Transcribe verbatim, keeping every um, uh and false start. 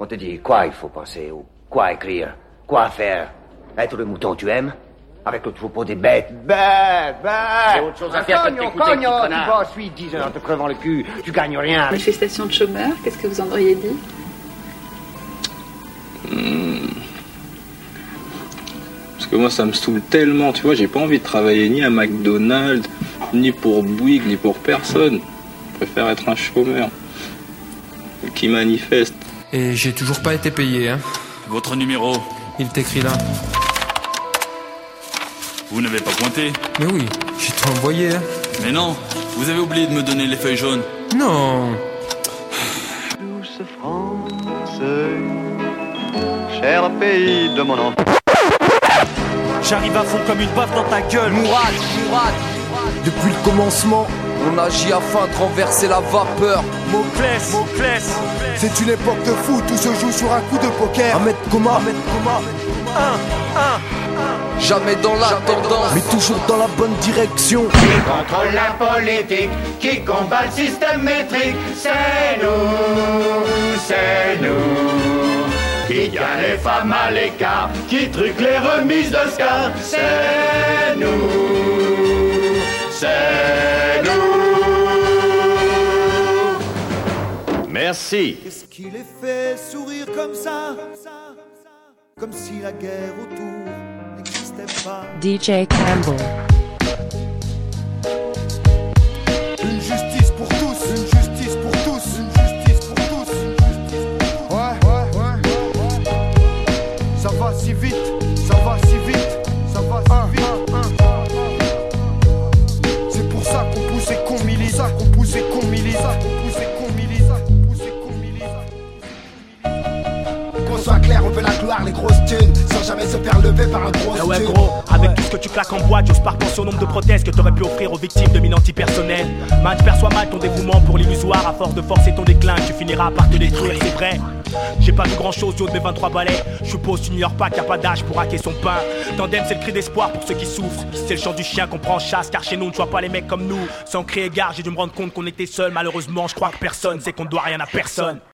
On te dit quoi il faut penser, ou quoi écrire, quoi faire. Être le mouton tu aimes? Avec le troupeau des bêtes, bêtes, bêtes. J'ai autre chose à faire que de Cognon, t'écouter, cognon, petit tu connard. vas ensuite dix heures te crevant le cul, tu gagnes rien. Manifestation de chômeurs, qu'est-ce que vous en auriez dit? Mmh. Parce que moi ça me saoule tellement, tu vois, j'ai pas envie de travailler ni à McDonald's, ni pour Bouygues, ni pour personne. Je préfère être un chômeur qui manifeste. Et j'ai toujours pas été payé, hein. Votre numéro? Il est écrit là. Vous n'avez pas pointé? Mais oui, j'ai tout envoyé, hein. Mais non, vous avez oublié de me donner les feuilles jaunes. Non. Douce France, cher pays de mon enfance. J'arrive à fond comme une baffe dans ta gueule. Mourad, Mourad. Depuis le commencement, on agit afin de renverser la vapeur. Moclès, Moclès. C'est une époque de fou, tout se joue sur un coup de poker. Ahmed Koma, Ahmed Koma. Un, un. Jamais dans la tendance, mais toujours dans la bonne direction. Qui contrôle la politique, qui combat le système métrique, c'est nous, c'est nous. Qui tient les femmes à l'écart, qui truque les remises d'Oscar, c'est nous, c'est nous. Merci. Qu'est-ce qui les fait sourire comme ça? Comme si la guerre autour n'existait pas. D J Campbell. Une justice pour tous, une justice pour tous, une justice pour tous, une justice pour tous. Ouais, ouais, ouais. Ça va si vite, ça va si vite, ça va si vite. C'est pour ça qu'on poussait qu'on milise, ça qu'on poussait qu'on milise, ça qu'on poussait qu'on milise, ça qu'on poussait qu'on milise. Qu'on soit clair, on veut la gloire, les grosses thunes, sans jamais se faire lever par un gros Ah ouais gros, avec tout ce que tu claques en boîte, j'ose pas repenser au nombre de prothèses que t'aurais pu offrir aux victimes de mines antipersonnelles. Man, tu perçois mal ton dévouement pour l'illusoire, à force de forcer ton déclin, tu finiras par te détruire, c'est vrai. J'ai pas vu grand chose du haut de mes vingt-trois balais. Je suppose tu n'ignores pas qu'il n'y a pas d'âge pour hacker son pain. Tandem c'est le cri d'espoir pour ceux qui souffrent. C'est le chant du chien qu'on prend en chasse, car chez nous on ne voit pas les mecs comme nous. Sans crier gare, j'ai dû me rendre compte qu'on était seuls. Malheureusement je crois que personne sait qu'on ne doit rien à personne.